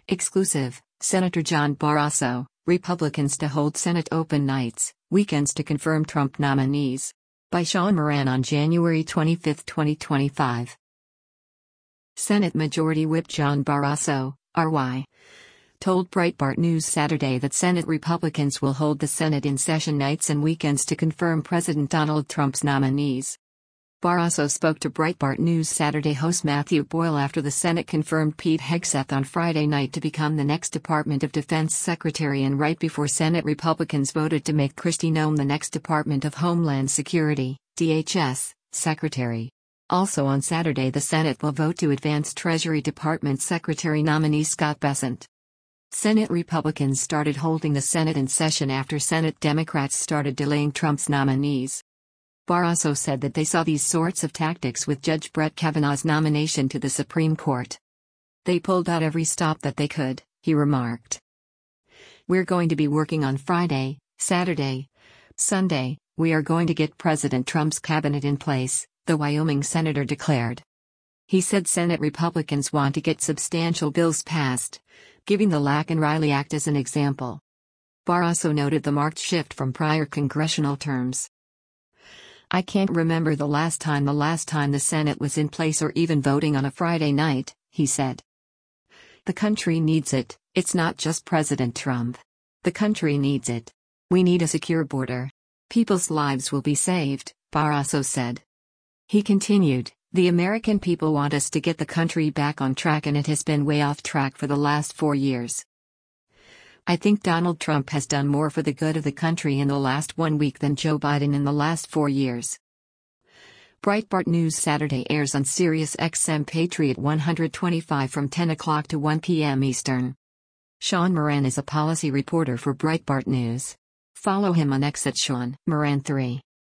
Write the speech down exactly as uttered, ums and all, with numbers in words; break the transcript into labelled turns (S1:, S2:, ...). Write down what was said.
S1: Exclusive, Senator John Barrasso, Republicans to hold Senate open nights, weekends to confirm Trump nominees. By Sean Moran on January twenty-fifth, twenty twenty-five. Senate Majority Whip John Barrasso, R Y, told Breitbart News Saturday that Senate Republicans will hold the Senate in session nights and weekends to confirm President Donald Trump's nominees. Barrasso spoke to Breitbart News Saturday host Matthew Boyle after the Senate confirmed Pete Hegseth on Friday night to become the next Department of Defense Secretary and right before Senate Republicans voted to make Kristi Noem the next Department of Homeland Security, D H S, Secretary. Also on Saturday the Senate will vote to advance Treasury Department Secretary nominee Scott Bessent. Senate Republicans started holding the Senate in session after Senate Democrats started delaying Trump's nominees. Barrasso said that they saw these sorts of tactics with Judge Brett Kavanaugh's nomination to the Supreme Court. They pulled out every stop that they could, he remarked. We're going to be working on Friday, Saturday, Sunday. We are going to get President Trump's cabinet in place, the Wyoming senator declared. He said Senate Republicans want to get substantial bills passed, giving the Lack and Riley Act as an example. Barrasso noted the marked shift from prior congressional terms. I can't remember the last time the last time the Senate was in place or even voting on a Friday night, he said. The country needs it, it's not just President Trump. The country needs it. We need a secure border. People's lives will be saved, Barrasso said. He continued, the American people want us to get the country back on track and it has been way off track for the last four years. I think Donald Trump has done more for the good of the country in the last one week than Joe Biden in the last four years. Breitbart News Saturday airs on Sirius X M Patriot one twenty-five from ten o'clock to one p m Eastern. Sean Moran is a policy reporter for Breitbart News. Follow him on X at Sean Moran three.